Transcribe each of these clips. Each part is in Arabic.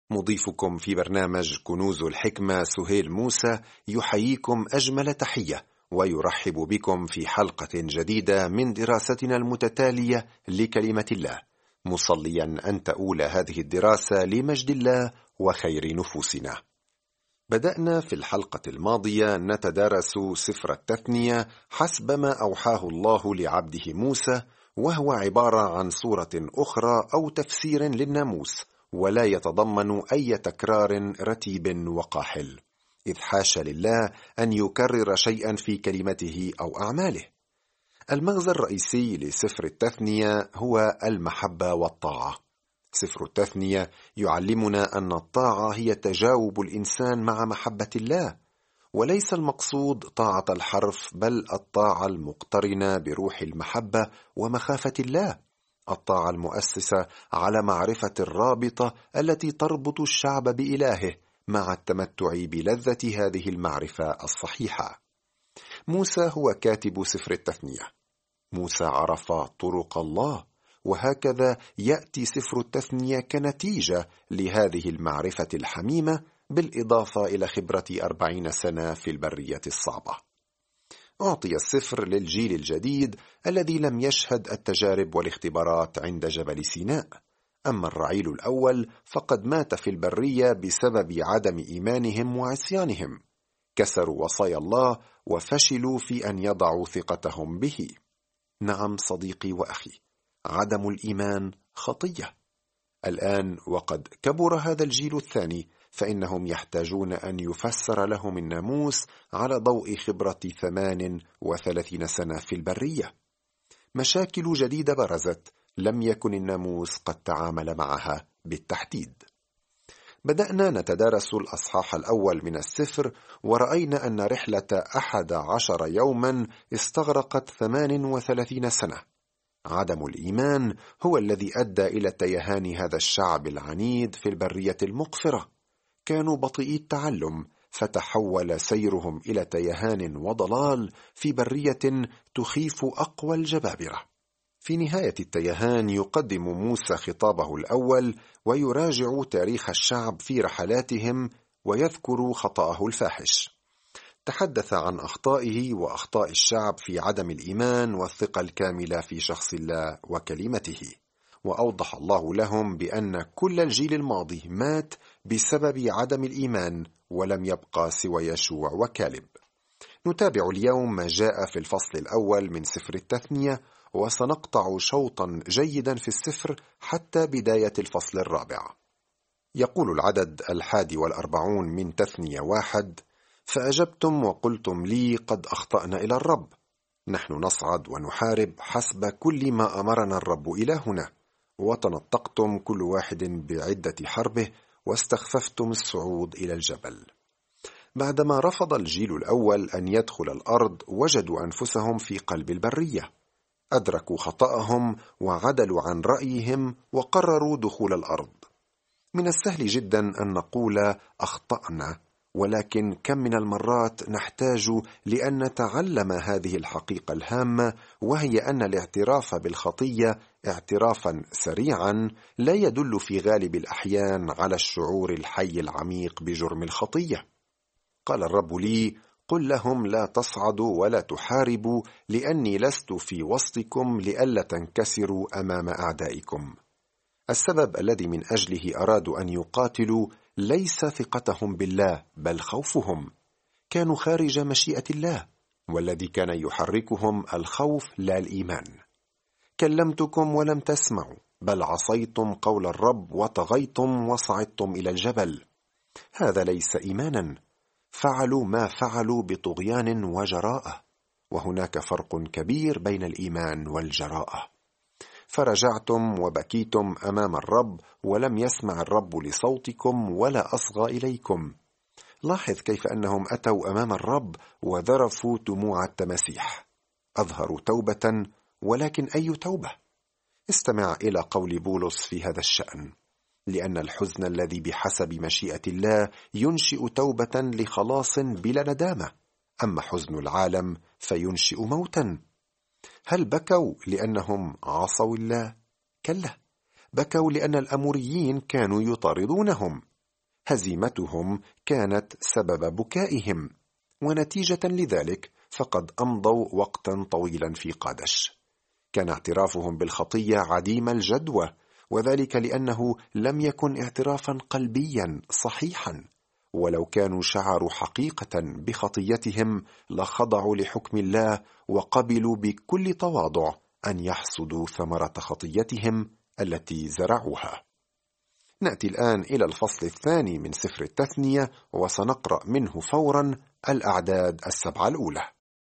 مضيفكم في برنامج كنوز الحكمة سهيل موسى يحييكم أجمل تحية، ويرحب بكم في حلقة جديدة من دراستنا المتتالية لكلمة الله، مصليا أن تؤول هذه الدراسة لمجد الله وخير نفوسنا. بدأنا في الحلقة الماضية نتدارس سفر التثنية حسب ما أوحاه الله لعبده موسى، وهو عبارة عن صورة أخرى أو تفسير للناموس، ولا يتضمن أي تكرار رتيب وقاحل، إذ حاشا لله أن يكرر شيئا في كلمته أو أعماله. المغزى الرئيسي لسفر التثنية هو المحبة والطاعة. سفر التثنية يعلمنا أن الطاعة هي تجاوب الإنسان مع محبة الله، وليس المقصود طاعة الحرف، بل الطاعة المقترنة بروح المحبة ومخافة الله، الطاعة المؤسسة على معرفة الرابطة التي تربط الشعب بإلهه مع التمتع بلذة هذه المعرفة الصحيحة. موسى هو كاتب سفر التثنية. موسى عرف طرق الله، وهكذا يأتي سفر التثنية كنتيجة لهذه المعرفة الحميمة، بالإضافة إلى خبرة 40 سنة في البرية الصعبة. أعطي السفر للجيل الجديد الذي لم يشهد التجارب والاختبارات عند جبل سيناء، أما الرعيل الأول فقد مات في البرية بسبب عدم إيمانهم وعصيانهم، كسروا وصايا الله وفشلوا في أن يضعوا ثقتهم به. نعم صديقي وأخي، عدم الإيمان خطية. الآن وقد كبر هذا الجيل الثاني، فإنهم يحتاجون أن يفسر لهم الناموس على ضوء خبرة 38 سنة في البرية. مشاكل جديدة برزت لم يكن الناموس قد تعامل معها بالتحديد. بدأنا نتدارس الأصحاح الأول من السفر، ورأينا أن رحلة 11 يوما استغرقت 38 سنة. عدم الإيمان هو الذي أدى إلى تيهان هذا الشعب العنيد في البرية المقفرة. كانوا بطيئي التعلم، فتحول سيرهم إلى تيهان وضلال في برية تخيف أقوى الجبابرة. في نهاية التيهان يقدم موسى خطابه الأول، ويراجع تاريخ الشعب في رحلاتهم، ويذكر خطأه الفاحش. تحدث عن أخطائه وأخطاء الشعب في عدم الإيمان والثقة الكاملة في شخص الله وكلمته، وأوضح الله لهم بأن كل الجيل الماضي مات بسبب عدم الإيمان، ولم يبقى سوى يشوع وكالب. نتابع اليوم ما جاء في الفصل الأول من سفر التثنية، وسنقطع شوطا جيدا في السفر حتى بداية الفصل الرابع. يقول العدد 41 من تثنية 1: فأجبتم وقلتم لي قد أخطأنا إلى الرب، نحن نصعد ونحارب حسب كل ما أمرنا الرب إلهنا، وتنطقتم كل واحد بعدة حربه، واستخففتم الصعود إلى الجبل. بعدما رفض الجيل الأول أن يدخل الأرض، وجدوا أنفسهم في قلب البرية، أدركوا خطأهم وعدلوا عن رأيهم وقرروا دخول الأرض. من السهل جدا أن نقول أخطأنا، ولكن كم من المرات نحتاج لأن نتعلم هذه الحقيقة الهامة، وهي أن الاعتراف بالخطية اعترافا سريعا لا يدل في غالب الأحيان على الشعور الحي العميق بجرم الخطية. قال الرب لي: قل لهم لا تصعدوا ولا تحاربوا، لأني لست في وسطكم لئلا تنكسروا أمام أعدائكم. السبب الذي من أجله أرادوا أن يقاتلوا ليس ثقتهم بالله، بل خوفهم. كانوا خارج مشيئة الله، والذي كان يحركهم الخوف لا الإيمان. كلمتكم ولم تسمعوا، بل عصيتم قول الرب وطغيتم وصعدتم إلى الجبل. هذا ليس إيمانا. فعلوا ما فعلوا بطغيان وجراءة، وهناك فرق كبير بين الإيمان والجراءة. فرجعتم وبكيتم أمام الرب، ولم يسمع الرب لصوتكم ولا أصغى إليكم. لاحظ كيف أنهم أتوا أمام الرب وذرفوا دموع التماسيح. أظهروا توبة، ولكن أي توبة؟ استمع إلى قول بولس في هذا الشأن: لأن الحزن الذي بحسب مشيئة الله ينشئ توبة لخلاص بلا ندامة، أما حزن العالم فينشئ موتا. هل بكوا لأنهم عصوا الله؟ كلا، بكوا لأن الأموريين كانوا يطاردونهم. هزيمتهم كانت سبب بكائهم، ونتيجة لذلك فقد أمضوا وقتا طويلا في قادش. كان اعترافهم بالخطية عديم الجدوى، وذلك لأنه لم يكن اعترافا قلبيا صحيحا. ولو كانوا شعروا حقيقة بخطيتهم لخضعوا لحكم الله وقبلوا بكل تواضع أن يحصدوا ثمرة خطيتهم التي زرعوها. نأتي الآن إلى الفصل الثاني من سفر التثنية، وسنقرأ منه فورا الأعداد 7 الأولى.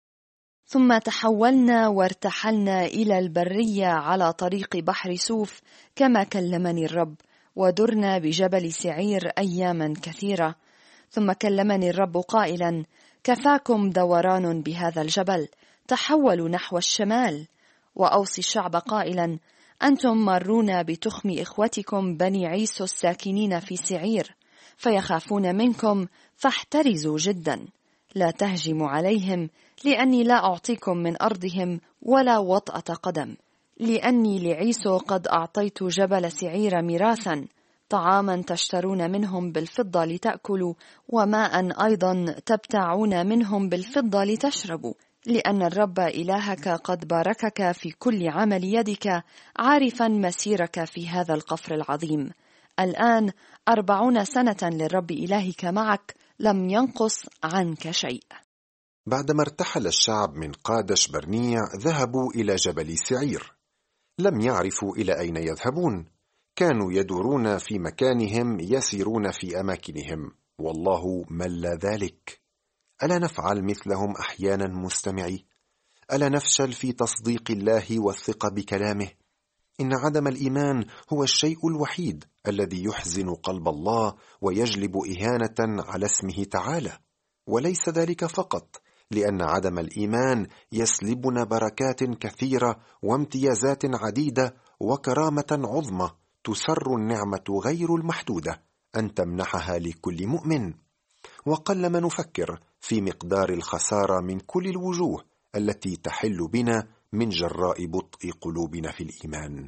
ثم تحولنا وارتحلنا إلى البرية على طريق بحر سوف كما كلمني الرب، ودرنا بجبل سعير أياما كثيرة. ثم كلمني الرب قائلا: كفاكم دوران بهذا الجبل، تحولوا نحو الشمال. وأوصي الشعب قائلا: أنتم مارون بتخم إخوتكم بني عيسو الساكنين في سعير، فيخافون منكم، فاحترزوا جدا، لا تهجموا عليهم، لأني لا أعطيكم من أرضهم ولا وطأة قدم، لأني لعيسو قد أعطيت جبل سعير ميراثا، طعاما تشترون منهم بالفضة لتأكلوا، وماء أيضا تبتاعون منهم بالفضة لتشربوا، لأن الرب إلهك قد باركك في كل عمل يدك، عارفا مسيرك في هذا القفر العظيم. الآن 40 سنة للرب إلهك معك، لم ينقص عنك شيء. بعدما ارتحل الشعب من قادش برنيع ذهبوا إلى جبل سعير. لم يعرفوا إلى أين يذهبون، كانوا يدورون في مكانهم، يسيرون في أماكنهم، والله مل ذلك. ألا نفعل مثلهم أحيانا مستمعي؟ ألا نفشل في تصديق الله والثقة بكلامه؟ إن عدم الإيمان هو الشيء الوحيد الذي يحزن قلب الله ويجلب إهانة على اسمه تعالى. وليس ذلك فقط، لأن عدم الإيمان يسلبنا بركات كثيرة وامتيازات عديدة وكرامة عظمى تسر النعمة غير المحدودة أن تمنحها لكل مؤمن. وقلما نفكر في مقدار الخسارة من كل الوجوه التي تحل بنا من جراء بطء قلوبنا في الإيمان.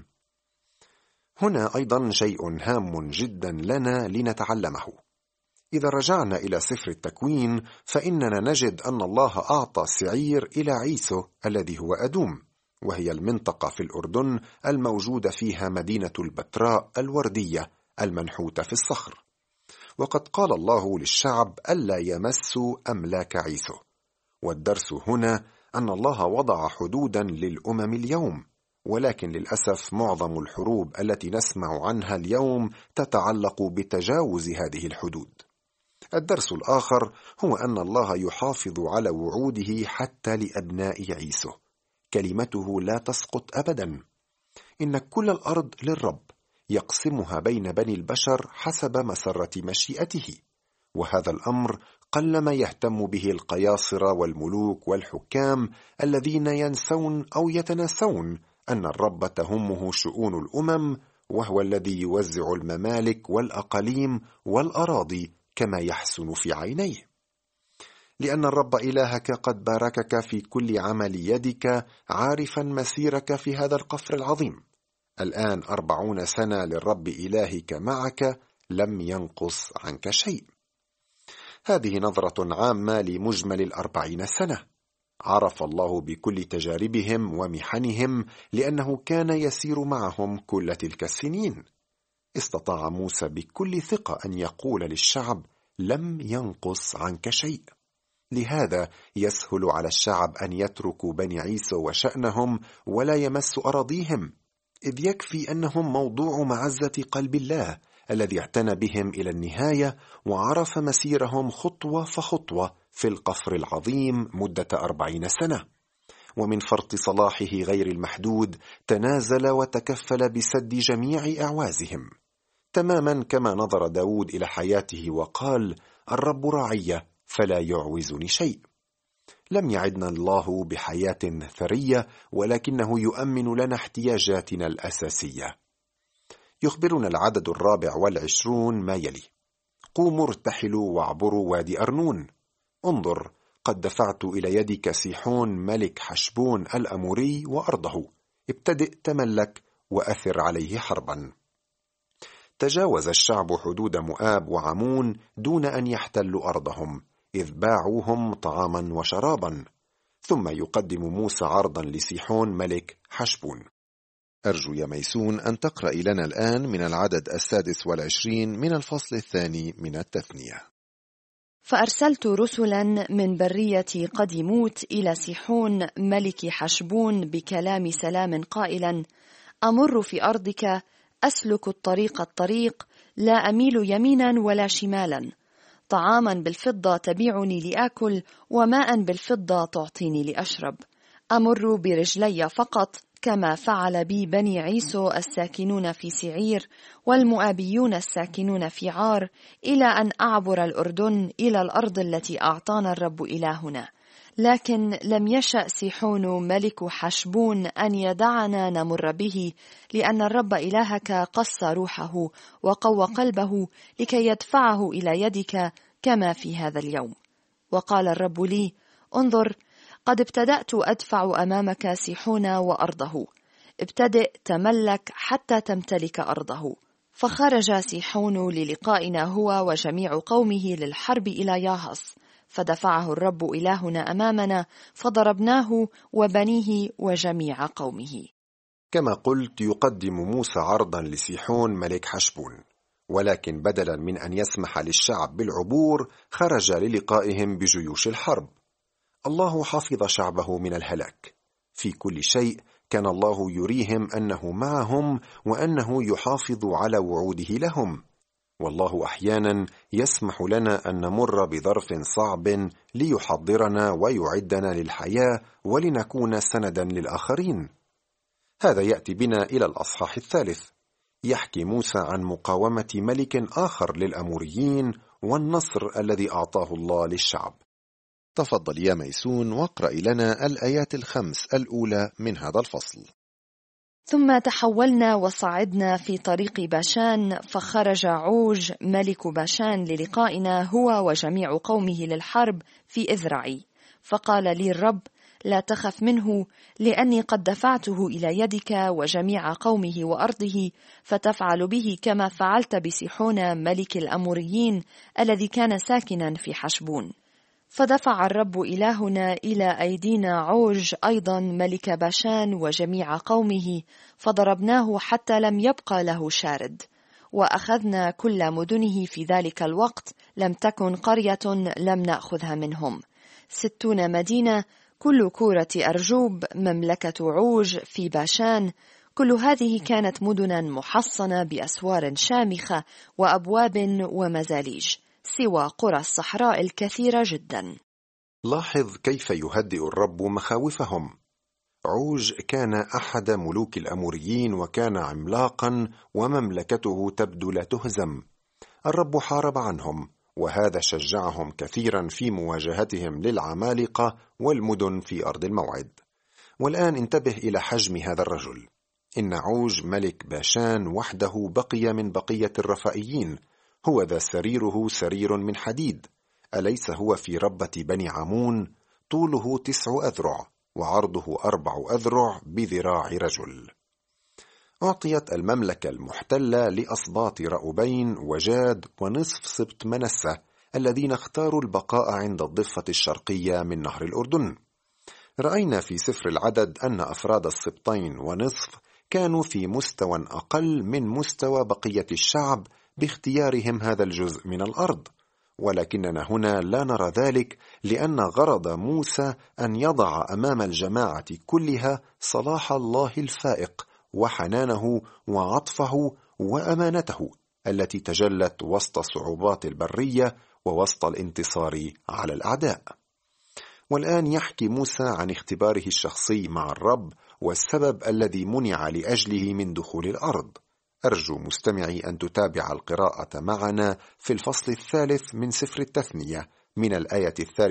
هنا أيضا شيء هام جدا لنا لنتعلمه. إذا رجعنا إلى سفر التكوين فإننا نجد أن الله أعطى سعير إلى عيسو الذي هو أدوم، وهي المنطقة في الأردن الموجودة فيها مدينة البتراء الوردية المنحوتة في الصخر. وقد قال الله للشعب ألا يمسوا أملاك عيسو. والدرس هنا أن الله وضع حدودا للأمم اليوم، ولكن للأسف معظم الحروب التي نسمع عنها اليوم تتعلق بتجاوز هذه الحدود. الدرس الآخر هو أن الله يحافظ على وعوده حتى لأبناء عيسو. كلمته لا تسقط أبدا. إن كل الأرض للرب، يقسمها بين بني البشر حسب مسرة مشيئته، وهذا الأمر قلما يهتم به القياصرة والملوك والحكام الذين ينسون أو يتناسون أن الرب تهمه شؤون الأمم، وهو الذي يوزع الممالك والأقاليم والأراضي كما يحسن في عينيه. لأن الرب إلهك قد باركك في كل عمل يدك، عارفا مسيرك في هذا القفر العظيم. الآن 40 سنة للرب إلهك معك، لم ينقص عنك شيء. هذه نظرة عامة لمجمل 40 سنة. عرف الله بكل تجاربهم ومحنهم لأنه كان يسير معهم كل تلك السنين. استطاع موسى بكل ثقة أن يقول للشعب: لم ينقص عنك شيء. لهذا يسهل على الشعب أن يتركوا بني عيسو وشأنهم ولا يمسوا أراضيهم، إذ يكفي أنهم موضوع معزة قلب الله الذي اعتنى بهم إلى النهاية، وعرف مسيرهم خطوة فخطوة في القفر العظيم مدة 40 سنة. ومن فرط صلاحه غير المحدود تنازل وتكفل بسد جميع أعوازهم، تماما كما نظر داود إلى حياته وقال: الرب راعي فلا يعوزني شيء. لم يعدنا الله بحياة ثرية، ولكنه يؤمن لنا احتياجاتنا الأساسية. يخبرنا العدد 24 ما يلي: قوموا ارتحلوا واعبروا وادي أرنون. انظر، قد دفعت إلى يدك سيحون ملك حشبون الأموري وأرضه، ابتدئ تملك وأثر عليه حربا. تجاوز الشعب حدود مؤاب وعمون دون أن يحتلوا أرضهم، إذ باعوهم طعاما وشرابا. ثم يقدم موسى عرضا لسيحون ملك حشبون. أرجو يا ميسون أن تقرأ لنا الآن من العدد 26 من الفصل 2 من التثنية. فأرسلت رسلا من برية قديموت إلى سيحون ملك حشبون بكلام سلام قائلا: أمر في أرضك، أسلك الطريق، لا أميل يمينا ولا شمالا. طعاما بالفضة تبيعني لآكل، وماء بالفضة تعطيني لأشرب. أمر برجلي فقط، كما فعل بي بني عيسو الساكنون في سعير والمؤابيون الساكنون في عار، إلى أن أعبر الأردن إلى الأرض التي أعطانا الرب إلهنا. لكن لم يشأ سيحون ملك حشبون أن يدعنا نمر به، لأن الرب إلهك قص روحه وقوى قلبه لكي يدفعه إلى يدك كما في هذا اليوم. وقال الرب لي: انظر، قد ابتدأت أدفع أمامك سيحون وأرضه، ابتدئ تملك حتى تمتلك أرضه. فخرج سيحون للقائنا هو وجميع قومه للحرب إلى ياهص، فدفعه الرب إلهنا أمامنا، فضربناه وبنيه وجميع قومه. كما قلت، يقدم موسى عرضا لسيحون ملك حشبون، ولكن بدلا من أن يسمح للشعب بالعبور، خرج للقائهم بجيوش الحرب. الله حفظ شعبه من الهلاك. في كل شيء كان الله يريهم أنه معهم وأنه يحافظ على وعوده لهم. والله أحيانا يسمح لنا أن نمر بظرف صعب ليحضرنا ويعدنا للحياة ولنكون سندا للآخرين. هذا يأتي بنا إلى الأصحاح 3. يحكي موسى عن مقاومة ملك آخر للأموريين والنصر الذي أعطاه الله للشعب. تفضل يا ميسون واقرأ لنا الآيات 5 الأولى من هذا الفصل. ثم تحولنا وصعدنا في طريق باشان، فخرج عوج ملك باشان للقائنا هو وجميع قومه للحرب في إذرعي. فقال لي الرب: لا تخف منه، لأني قد دفعته إلى يدك وجميع قومه وأرضه، فتفعل به كما فعلت بسيحون ملك الأموريين الذي كان ساكنا في حشبون. فدفع الرب إلهنا إلى أيدينا عوج أيضا ملك باشان وجميع قومه، فضربناه حتى لم يبقى له شارد. وأخذنا كل مدنه في ذلك الوقت، لم تكن قرية لم نأخذها منهم، 60 مدينة، كل كورة أرجوب مملكة عوج في باشان. كل هذه كانت مدنا محصنة بأسوار شامخة وأبواب ومزاليج، سوى قرى الصحراء الكثيرة جدا. لاحظ كيف يهدئ الرب مخاوفهم. عوج كان أحد ملوك الأموريين، وكان عملاقا ومملكته تبدو لا تهزم. الرب حارب عنهم، وهذا شجعهم كثيرا في مواجهتهم للعمالقة والمدن في أرض الموعد. والآن انتبه إلى حجم هذا الرجل. إن عوج ملك باشان وحده بقي من بقية الرفائيين. هو ذا سريره سرير من حديد، أليس هو في ربة بني عمون؟ طوله 9 أذرع وعرضه 4 أذرع بذراع رجل. أعطيت المملكة المحتلة لأسباط رأوبين وجاد ونصف سبط منسة، الذين اختاروا البقاء عند الضفة الشرقية من نهر الأردن. رأينا في سفر العدد أن أفراد السبطين ونصف كانوا في مستوى أقل من مستوى بقية الشعب باختيارهم هذا الجزء من الأرض، ولكننا هنا لا نرى ذلك، لأن غرض موسى أن يضع أمام الجماعة كلها صلاح الله الفائق وحنانه وعطفه وأمانته التي تجلت وسط صعوبات البرية ووسط الانتصار على الأعداء. والآن يحكي موسى عن اختباره الشخصي مع الرب والسبب الذي منع لأجله من دخول الأرض. أرجو مستمعي أن تتابع القراءة معنا في الفصل 3 من سفر التثنية من الآية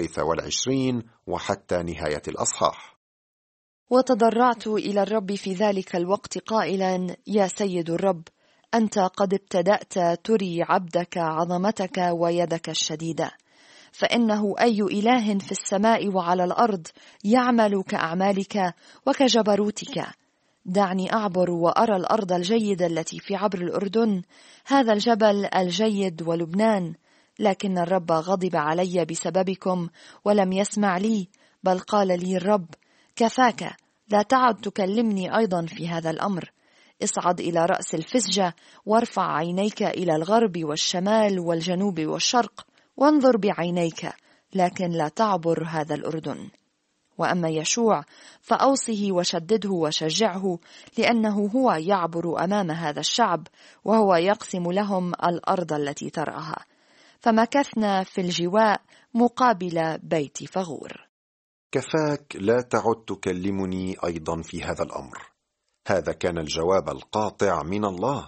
23 وحتى نهاية الأصحاح. وتضرعت إلى الرب في ذلك الوقت قائلا: يا سيد الرب، أنت قد ابتدأت تري عبدك عظمتك ويدك الشديدة، فإنه أي إله في السماء وعلى الأرض يعمل كأعمالك وكجبروتك؟ دعني أعبر وأرى الأرض الجيدة التي في عبر الأردن، هذا الجبل الجيد ولبنان. لكن الرب غضب علي بسببكم ولم يسمع لي، بل قال لي الرب: كفاك، لا تعد تكلمني أيضا في هذا الأمر. اصعد إلى رأس الفسجة وارفع عينيك إلى الغرب والشمال والجنوب والشرق، وانظر بعينيك، لكن لا تعبر هذا الأردن. وأما يشوع فأوصه وشدده وشجعه، لأنه هو يعبر أمام هذا الشعب، وهو يقسم لهم الأرض التي ترعاها. فمكثنا في الجواء مقابل بيت فغور. كفاك، لا تعد تكلمني أيضا في هذا الأمر. هذا كان الجواب القاطع من الله.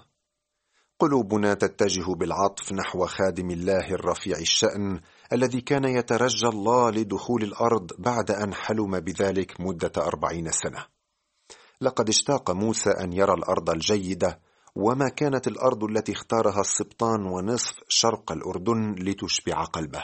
قلوبنا تتجه بالعطف نحو خادم الله الرفيع الشأن الذي كان يترجى الله لدخول الأرض بعد أن حلم بذلك مدة 40 سنة. لقد اشتاق موسى أن يرى الأرض الجيدة، وما كانت الأرض التي اختارها السبطان ونصف شرق الأردن لتشبع قلبه.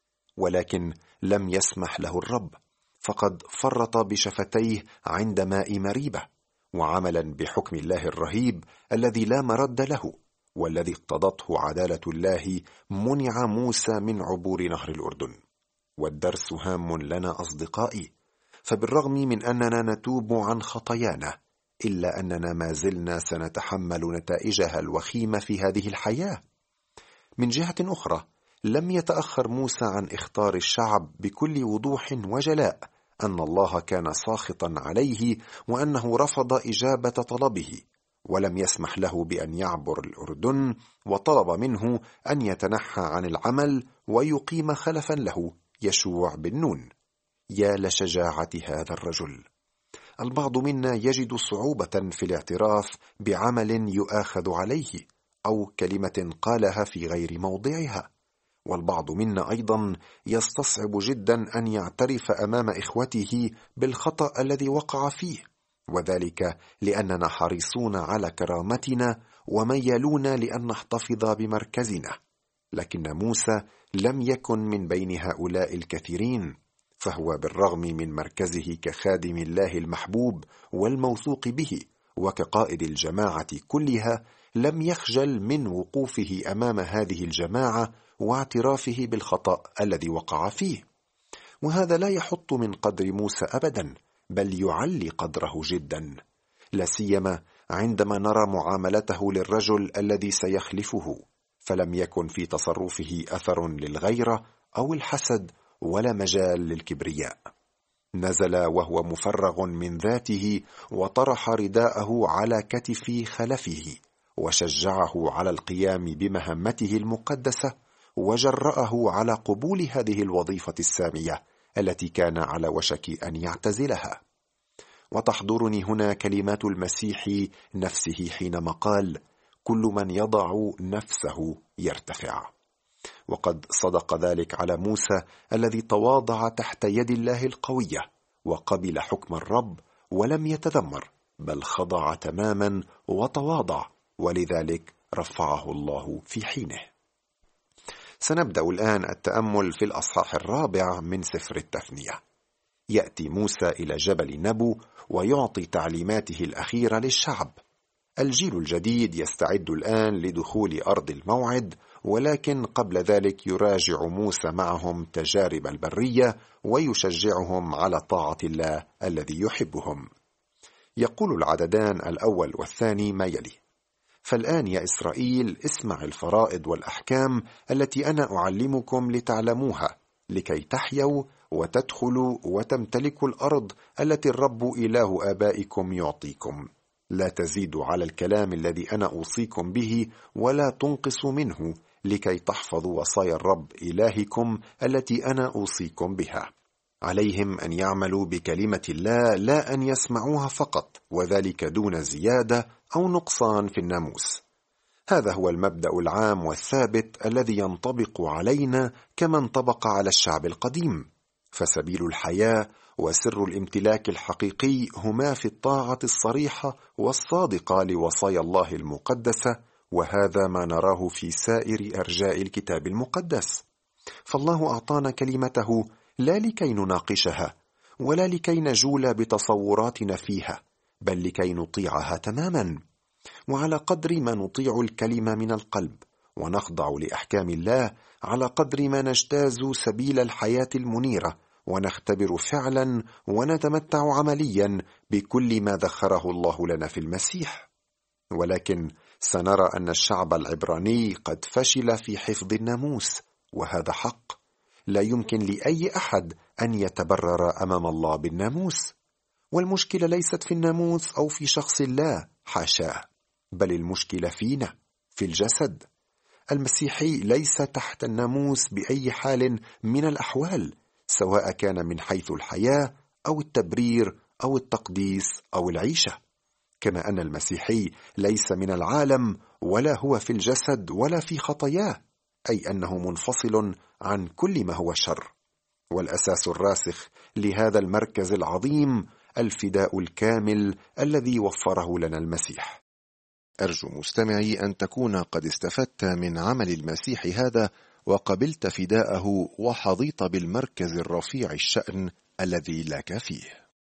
ولكن لم يسمح له الرب، فقد فرط بشفتيه عند ماء مريبة، وعملا بحكم الله الرهيب الذي لا مرد له والذي اقتضته عدالة الله، منع موسى من عبور نهر الأردن. والدرس هام لنا أصدقائي، فبالرغم من أننا نتوب عن خطايانا، إلا أننا ما زلنا سنتحمل نتائجها الوخيمة في هذه الحياة. من جهة أخرى، لم يتأخر موسى عن إخطار الشعب بكل وضوح وجلاء أن الله كان ساخطا عليه، وأنه رفض إجابة طلبه، ولم يسمح له بأن يعبر الأردن، وطلب منه أن يتنحى عن العمل ويقيم خلفا له، يشوع بن نون. يا لشجاعة هذا الرجل! البعض منا يجد صعوبة في الاعتراف بعمل يؤاخذ عليه أو كلمة قالها في غير موضعها، والبعض منا أيضا يستصعب جدا أن يعترف أمام إخوته بالخطأ الذي وقع فيه، وذلك لأننا حريصون على كرامتنا وميالون لأن نحتفظ بمركزنا. لكن موسى لم يكن من بين هؤلاء الكثيرين، فهو بالرغم من مركزه كخادم الله المحبوب والموثوق به وكقائد الجماعة كلها، لم يخجل من وقوفه أمام هذه الجماعة واعترافه بالخطأ الذي وقع فيه. وهذا لا يحط من قدر موسى أبدا، بل يعلي قدره جدا، لا سيما عندما نرى معاملته للرجل الذي سيخلفه، فلم يكن في تصرفه أثر للغيرة أو الحسد ولا مجال للكبرياء. نزل وهو مفرغ من ذاته، وطرح رداءه على كتف خلفه، وشجعه على القيام بمهمته المقدسة، وجرأه على قبول هذه الوظيفة السامية التي كان على وشك أن يعتزلها. وتحضرني هنا كلمات المسيح نفسه حينما قال: كل من يضع نفسه يرتفع. وقد صدق ذلك على موسى الذي تواضع تحت يد الله القوية، وقبل حكم الرب ولم يتذمر، بل خضع تماما وتواضع، ولذلك رفعه الله في حينه. سنبدأ الآن التأمل في الأصحاح 4 من سفر التثنية. يأتي موسى إلى جبل نبو ويعطي تعليماته الأخيرة للشعب. الجيل الجديد يستعد الآن لدخول أرض الموعد، ولكن قبل ذلك يراجع موسى معهم تجارب البرية ويشجعهم على طاعة الله الذي يحبهم. يقول العددان الأول والثاني ما يلي: فالآن يا إسرائيل اسمع الفرائض والأحكام التي أنا أعلمكم لتعلموها، لكي تحيوا وتدخلوا وتمتلكوا الأرض التي الرب إله آبائكم يعطيكم. لا تزيدوا على الكلام الذي أنا أوصيكم به، ولا تنقصوا منه، لكي تحفظوا وصايا الرب إلهكم التي أنا أوصيكم بها. عليهم أن يعملوا بكلمة الله، لا أن يسمعوها فقط، وذلك دون زيادة أو نقصان في الناموس. هذا هو المبدأ العام والثابت الذي ينطبق علينا كما انطبق على الشعب القديم. فسبيل الحياة وسر الامتلاك الحقيقي هما في الطاعة الصريحة والصادقة لوصايا الله المقدسة، وهذا ما نراه في سائر أرجاء الكتاب المقدس. فالله أعطانا كلمته لا لكي نناقشها، ولا لكي نجول بتصوراتنا فيها، بل لكي نطيعها تماما. وعلى قدر ما نطيع الكلمة من القلب ونخضع لأحكام الله، على قدر ما نجتاز سبيل الحياة المنيرة ونختبر فعلا ونتمتع عمليا بكل ما ذخره الله لنا في المسيح. ولكن سنرى أن الشعب العبراني قد فشل في حفظ الناموس، وهذا حق. لا يمكن لأي أحد أن يتبرر أمام الله بالناموس، والمشكلة ليست في الناموس أو في شخص الله، حاشاه، بل المشكلة فينا، في الجسد. المسيحي ليس تحت الناموس بأي حال من الأحوال، سواء كان من حيث الحياة أو التبرير أو التقديس أو العيشة. كما أن المسيحي ليس من العالم، ولا هو في الجسد ولا في خطاياه، أي أنه منفصل عن كل ما هو شر. والأساس الراسخ لهذا المركز العظيم الفداء الكامل الذي وفره لنا المسيح. أرجو مستمعي أن تكون قد استفدت من عمل المسيح هذا، وقبلت فداءه وحظيت بالمركز الرفيع الشأن الذي لك فيه.